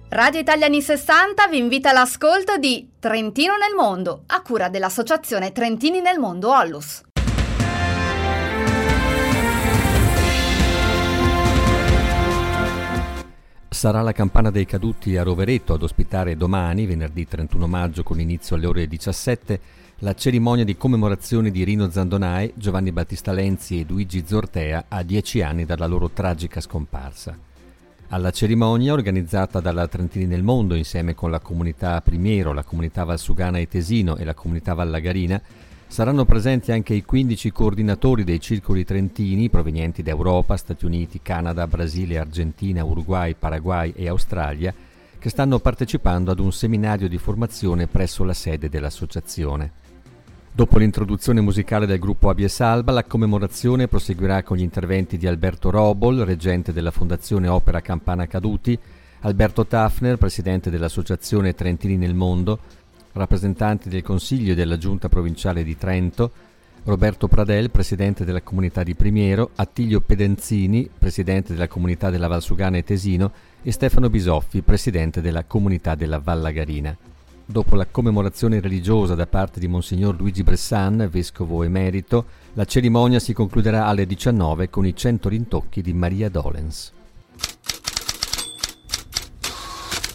Radio Italia anni 60 vi invita all'ascolto di Trentino nel mondo, a cura dell'Associazione Trentini nel Mondo Ollus. Sarà la Campana dei Caduti a Rovereto ad ospitare domani, venerdì 31 maggio, con inizio alle ore 17, la cerimonia di commemorazione di Rino Zandonai, Giovanni Battista Lenzi e Luigi Zortea a 10 anni dalla loro tragica scomparsa. Alla cerimonia, organizzata dalla Trentini nel Mondo insieme con la comunità Primiero, la comunità Valsugana e Tesino e la comunità Vallagarina, saranno presenti anche i 15 coordinatori dei circoli trentini provenienti da Europa, Stati Uniti, Canada, Brasile, Argentina, Uruguay, Paraguay e Australia, che stanno partecipando ad un seminario di formazione presso la sede dell'associazione. Dopo l'introduzione musicale del gruppo Abies Alba, la commemorazione proseguirà con gli interventi di Alberto Robol, reggente della Fondazione Opera Campana Caduti, Alberto Tafner, presidente dell'Associazione Trentini nel Mondo, rappresentanti del Consiglio e della Giunta Provinciale di Trento, Roberto Pradel, presidente della comunità di Primiero, Attilio Pedenzini, presidente della comunità della Valsugana e Tesino, e Stefano Bisoffi, presidente della comunità della Vallagarina. Dopo la commemorazione religiosa da parte di Monsignor Luigi Bressan, vescovo emerito, la cerimonia si concluderà alle 19 con i 100 rintocchi di Maria Dolens.